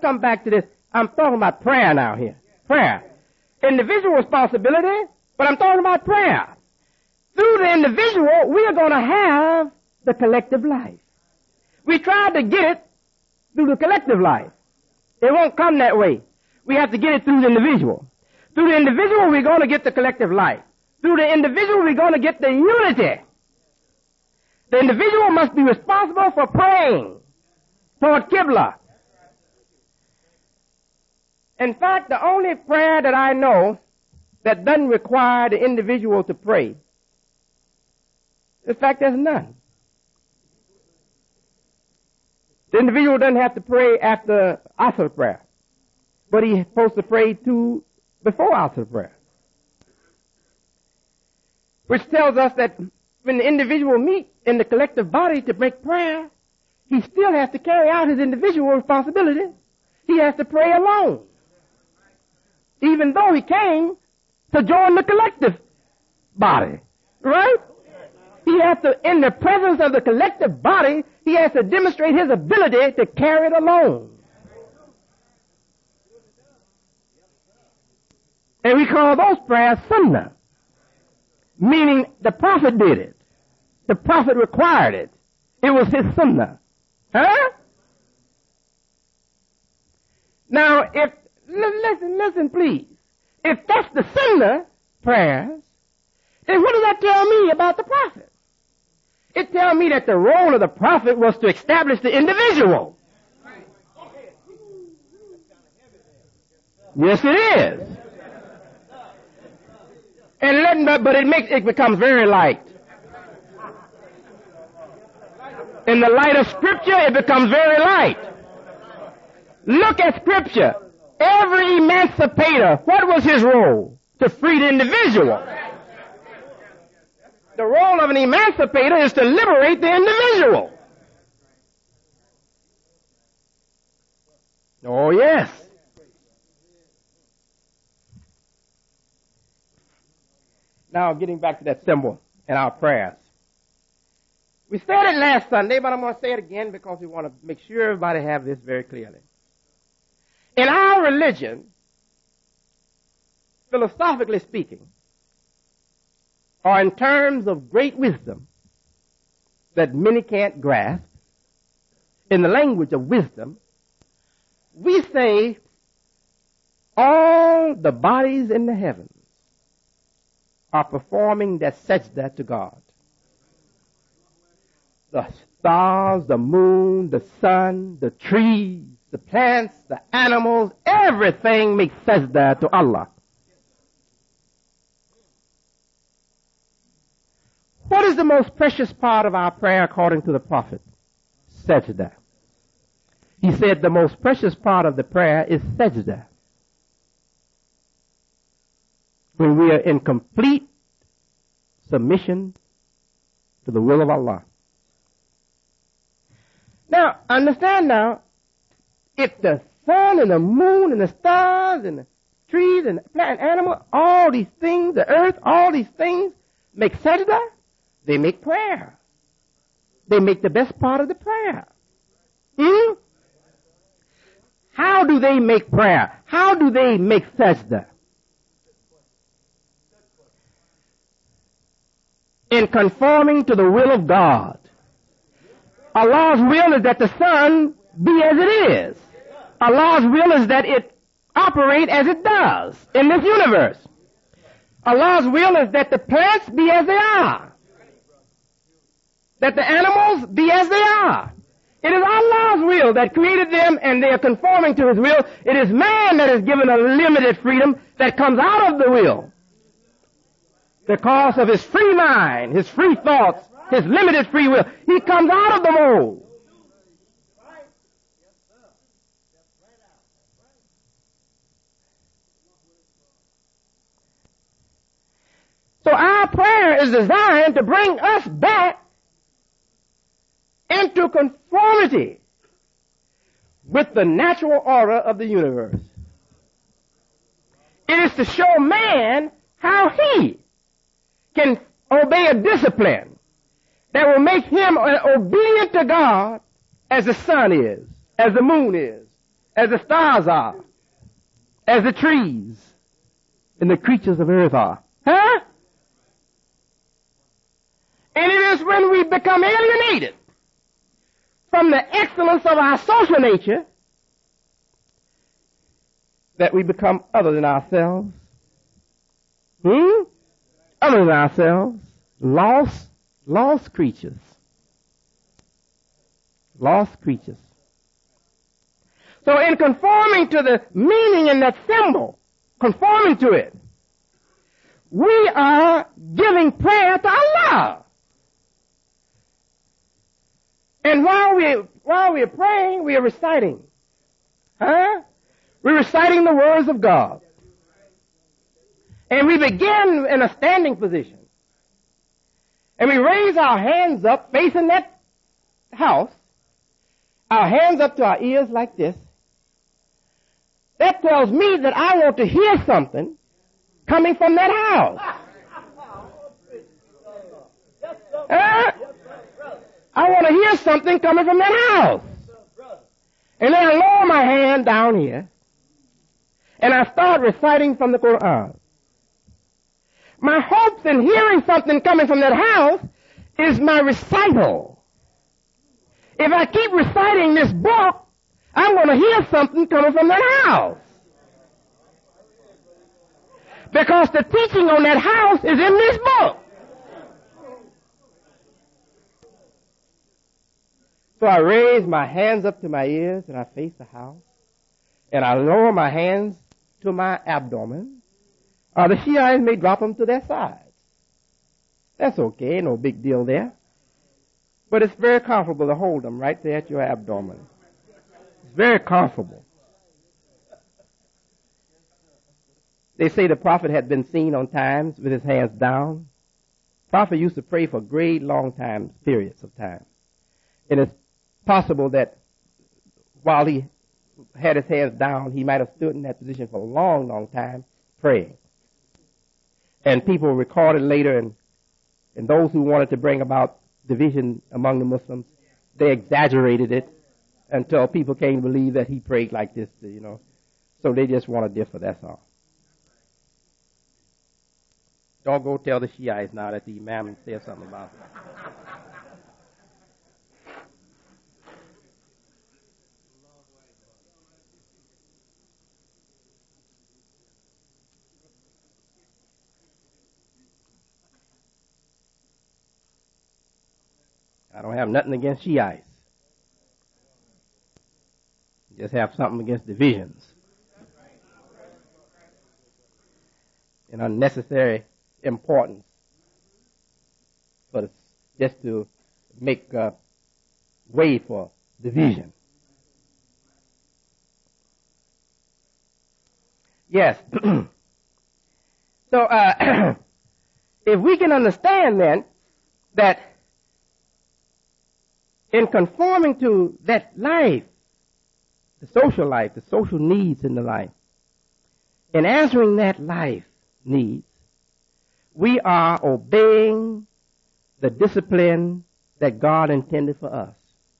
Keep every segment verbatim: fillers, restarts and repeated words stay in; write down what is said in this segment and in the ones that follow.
come back to this. I'm talking about prayer now here. Prayer. Individual responsibility, but I'm talking about prayer. Through the individual, we are going to have the collective life. We tried to get it through the collective life. It won't come that way. We have to get it through the individual. Through the individual, we're going to get the collective life. Through the individual, we're going to get the unity. The individual must be responsible for praying toward Qibla. In fact, the only prayer that I know that doesn't require the individual to pray, in fact, there's none. The individual doesn't have to pray after Asr prayer, but he's supposed to pray too before Asr prayer. Which tells us that when the individual meets in the collective body to make prayer, he still has to carry out his individual responsibility. He has to pray alone, even though he came to join the collective body, right? He has to, in the presence of the collective body, he has to demonstrate his ability to carry it alone. And we call those prayers sunnah, meaning the prophet did it. The prophet required it. It was his sunnah. Huh? Now, if, listen, listen, please. If that's the sunnah prayers, then what does that tell me about the prophet? It tells me that the role of the prophet was to establish the individual. Yes, it is. And let, but it makes it becomes very light. In the light of Scripture, it becomes very light. Look at Scripture. Every emancipator, what was his role? To free the individual. The role of an emancipator is to liberate the individual. Oh, yes. Now, getting back to that symbol in our prayers. We said it last Sunday, but I'm going to say it again because we want to make sure everybody have this very clearly. In our religion, philosophically speaking, or in terms of great wisdom that many can't grasp, in the language of wisdom, we say all the bodies in the heavens are performing that sajda to God. The stars, the moon, the sun, the trees, the plants, the animals, everything makes sajda to Allah. What is the most precious part of our prayer according to the Prophet? Sajda. He said the most precious part of the prayer is sajda. When we are in complete submission to the will of Allah. Now, understand now, if the sun and the moon and the stars and the trees and the plant and animal, all these things, the earth, all these things make sajda, they make prayer. They make the best part of the prayer. Hmm? How do they make prayer? How do they make sajda? In conforming to the will of God. Allah's will is that the sun be as it is. Allah's will is that it operate as it does in this universe. Allah's will is that the plants be as they are. That the animals be as they are. It is Allah's will that created them and they are conforming to His will. It is man that is given a limited freedom that comes out of the will. Because of his free mind, his free thoughts, his limited free will. He comes out of the mold. So our prayer is designed to bring us back into conformity with the natural order of the universe. It is to show man how he can obey a discipline that will make him obedient to God as the sun is, as the moon is, as the stars are, as the trees and the creatures of earth are. Huh? And it is when we become alienated from the excellence of our social nature that we become other than ourselves. Hmm? Other than ourselves. Lost, lost creatures. Lost creatures. So in conforming to the meaning in that symbol, conforming to it, we are giving prayer to Allah. And while we while we are praying, we are reciting. Huh? We're reciting the words of God. And we begin in a standing position. And we raise our hands up facing that house. Our hands up to our ears like this. That tells me that I want to hear something coming from that house. Uh, I want to hear something coming from that house. And then I lower my hand down here, and I start reciting from the Quran. My hopes in hearing something coming from that house is my recital. If I keep reciting this book, I'm going to hear something coming from that house. Because the teaching on that house is in this book. So I raise my hands up to my ears and I face the house. And I lower my hands to my abdomen. Uh, the Shiites may drop them to their sides. That's okay, no big deal there. But it's very comfortable to hold them right there at your abdomen. It's very comfortable. They say the prophet had been seen on times with his hands down. The prophet used to pray for great long times, periods of time. And it's possible that while he had his hands down, he might have stood in that position for a long, long time praying. And people recorded later, and, and those who wanted to bring about division among the Muslims, they exaggerated it until people came to believe that he prayed like this, you know. So they just want to differ, that's all. Don't go tell the Shiites now that the Imam said something about it. I don't have nothing against Shiites. Just have something against divisions and unnecessary importance, but it's just to make uh, way for division. Yes. So uh, if we can understand then that in conforming to that life, the social life, the social needs in the life, in answering that life needs, we are obeying the discipline that God intended for us.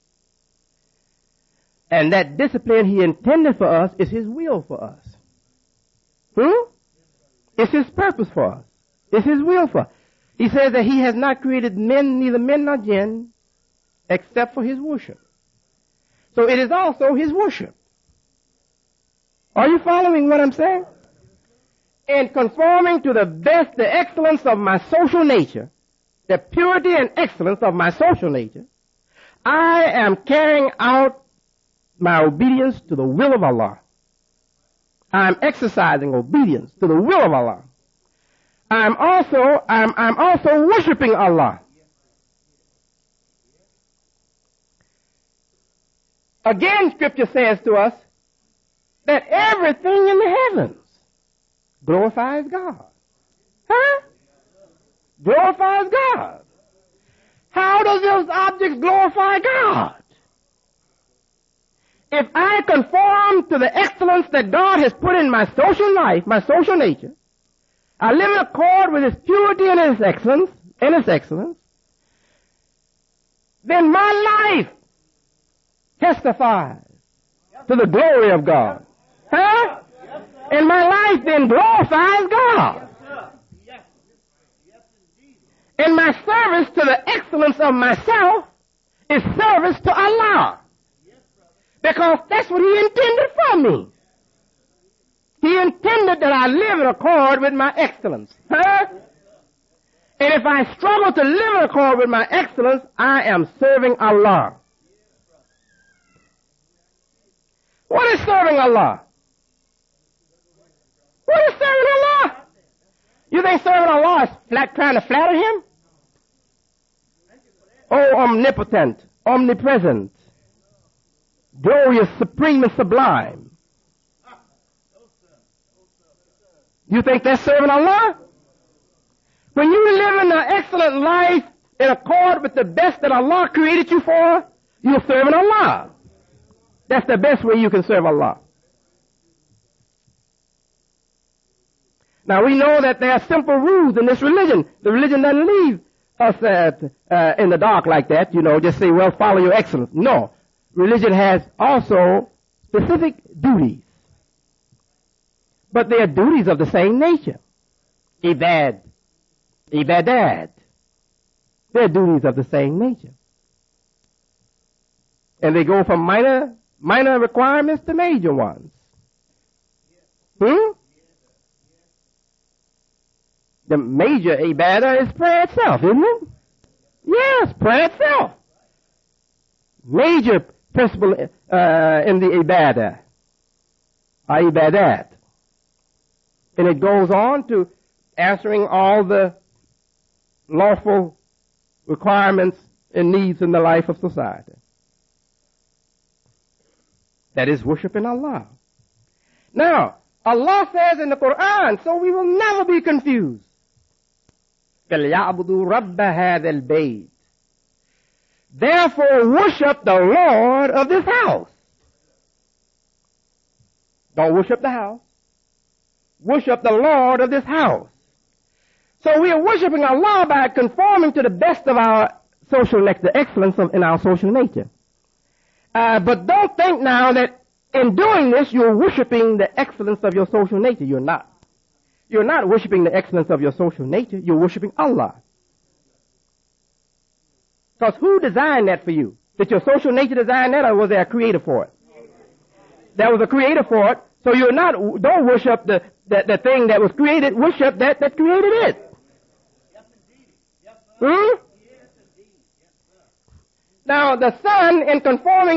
And that discipline he intended for us is his will for us. Hmm? It's his purpose for us. It's his will for us. He says that he has not created men, neither men nor jinn, except for his worship. So it is also his worship. Are you following what I'm saying? In conforming to the best, the excellence of my social nature, the purity and excellence of my social nature, I am carrying out my obedience to the will of Allah. I'm exercising obedience to the will of Allah. I'm also, I'm, I'm also worshiping Allah. Again, Scripture says to us that everything in the heavens glorifies God. Huh? Glorifies God. How does those objects glorify God? If I conform to the excellence that God has put in my social life, my social nature, I live in accord with his purity and his excellence, and his excellence, then my life testifies to the glory of God. Huh? And my life then glorifies God. And my service to the excellence of myself is service to Allah. Because that's what He intended for me. He intended that I live in accord with my excellence. Huh? And if I struggle to live in accord with my excellence, I am serving Allah. What is serving Allah? What is serving Allah? You think serving Allah is flat, trying to flatter Him? Oh, omnipotent, omnipresent, glorious, supreme, and sublime. You think that's serving Allah? When you live in an excellent life in accord with the best that Allah created you for, you're serving Allah. That's the best way you can serve Allah. Now we know that there are simple rules in this religion. The religion doesn't leave us uh, uh, in the dark like that, you know, just say, well, follow your excellence. No. Religion has also specific duties. But they are duties of the same nature. Ibad. Ibadat. They're duties of the same nature. And they go from minor, minor requirements to major ones. Hmm? The major ibadah is prayer itself, isn't it? Yes, prayer itself. Major principle uh, in the ibadah, or ibadat. And it goes on to answering all the lawful requirements and needs in the life of society. That is worshiping Allah. Now, Allah says in the Quran, so we will never be confused. فَلْيَعْبُدُوا رَبَّ هَذَا الْبَيْتِ. Therefore worship the Lord of this house. Don't worship the house. Worship the Lord of this house. So we are worshiping Allah by conforming to the best of our social nature, the excellence of, in our social nature. Uh, but don't think now that in doing this you're worshiping the excellence of your social nature. You're not. You're not worshiping the excellence of your social nature. You're worshiping Allah. Because who designed that for you? Did your social nature design that, or was there a creator for it? There was a creator for it. So you're not, don't worship the, the, the thing that was created. Worship that that created it. Hmm? Now the Son, in conforming